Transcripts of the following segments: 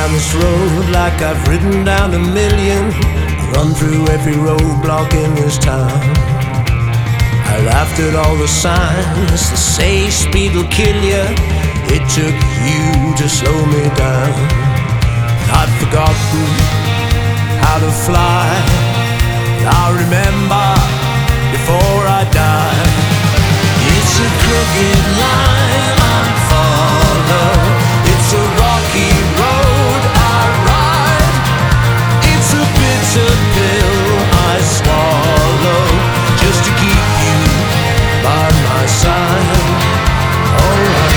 down this road like I've ridden down a million, run through every roadblock in this town. I laughed at all the signs that say speed will kill you. It took you to slow me down. I'd forgotten how to fly, I'll remember before I die. It's a crooked line I follow, it's a rocky road I ride, it's a bitter pill I swallow just to keep you by my side. Alright.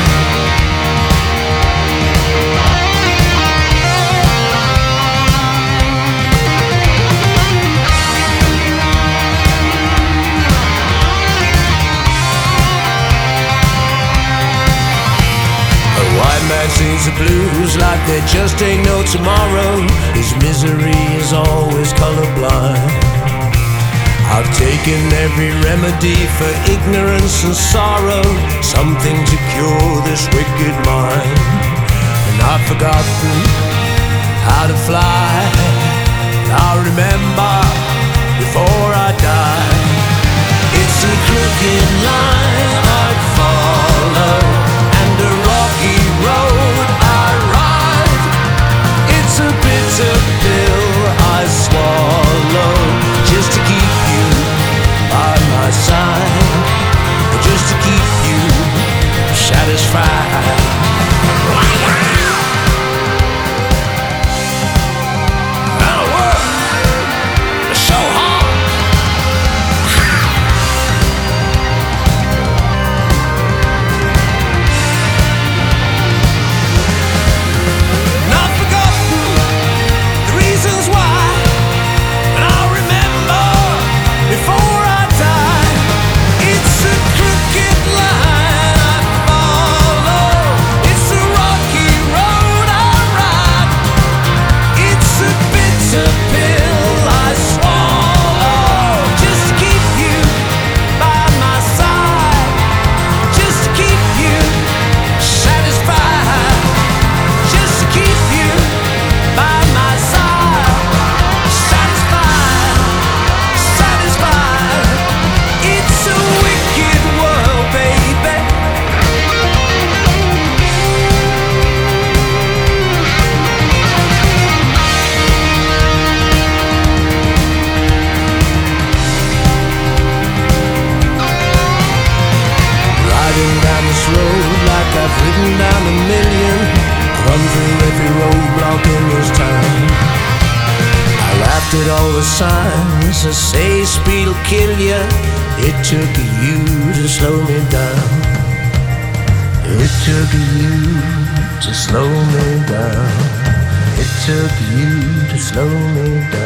Man sings the blues like there just ain't no tomorrow. His misery is always colorblind. I've taken every remedy for ignorance and sorrow, something to cure this wicked mind. And I've forgotten how to fly, I'll remember before I die. It's a crooked line I follow and a rocky road I ride. It's a bitter pill I swallow just to keep you by my side, just to keep you satisfied. I've ridden down a million, run through every roadblock in this town. I laughed at all the signs that say speed'll kill you. It took you to slow me down. It took you to slow me down. It took you to slow me down.